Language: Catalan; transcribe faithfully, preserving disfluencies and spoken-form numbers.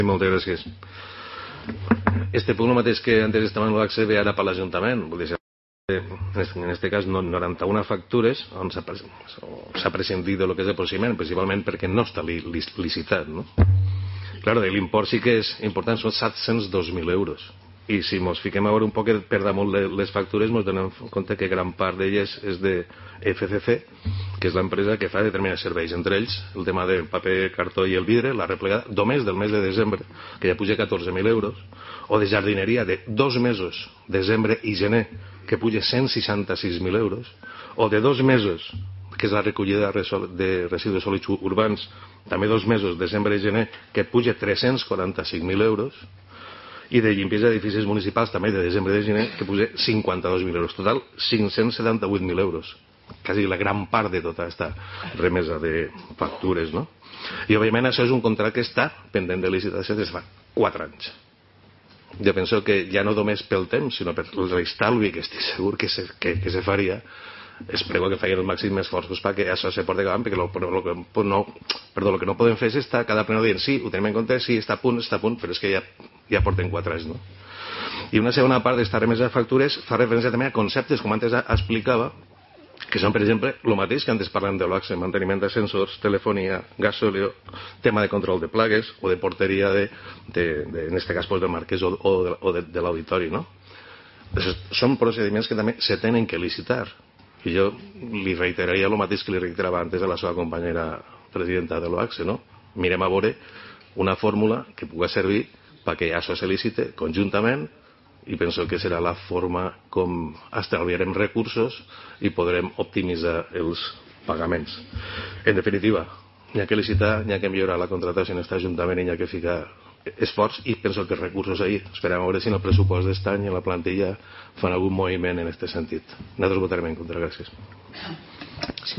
Moltes gràcies. Este punt, el mateix que antes estava en l'O H C, ve ara per l'Ajuntament. Vull dir, en aquest cas, noranta-una factures on s'ha prescindit de lo que és el procediment, principalment perquè no està licitat. Clar, l'import sí que és important, són set-cents dos mil euros. I si ens fiquem a veure un poc per damunt les factures, ens donem compte que gran part d'elles és de F C C, que és l'empresa que fa determinats serveis, entre ells el tema del paper, cartó i el vidre, la replegada, només del mes de desembre, que ja puja catorze mil euros, o de jardineria de dos mesos, desembre i gener, que puja cent seixanta-sis mil euros, o de dos mesos, que és la recollida de residus sòlids urbans, també dos mesos, desembre i gener, que puja tres-cents quaranta-cinc mil euros, i de limpiesa d'edificis municipals també de desembre i de gener, que puja cinquanta-dos mil euros. Total, cinc-cents setanta-vuit mil euros. Quasi la gran part de tota aquesta remesa de factures, no? I, òbviament, això és un contracte que està pendent de licitació des de fa quatre anys. Jo penso que ja no només pel temps, sinó per l'estalvi, que estic segur que se, que, que se faria, espero que facin el màxim esforços perquè això se porti acabant, perquè lo, lo, que no, perdó, el que no podem fer és estar cada pleno dient sí, ho tenim en compte, sí, està a punt, està a punt, però és que ja, ja porten quatre anys, no? I una segona part d'esta remesa de factures fa referència també a conceptes, com antes explicava, que són, per exemple, el mateix que antes parlem de l'O H C, manteniment d'ascensors, telefonia, gasòleo, tema de control de plagues o de porteria, de, de, de, en aquest cas, pues, del marquès o, o de, o de, de l'auditori, no? Són procediments que també se tenen que licitar. I jo li reiteraria el mateix que li reiterava antes a la seva companyera presidenta de l'O H C, no? Mirem a veure una fórmula que pugui servir perquè això se licite conjuntament, i penso que serà la forma com estalviarem recursos i podrem optimitzar els pagaments. En definitiva, n'hi ha que licitar, n'hi ha que millorar la contractació en aquest Ajuntament i n'hi ha que ficar esforç, i penso que recursos ahir. Esperem a veure si en el pressupost d'este any i en la plantilla fan algun moviment en aquest sentit. Nosaltres votarem en contra. Gràcies.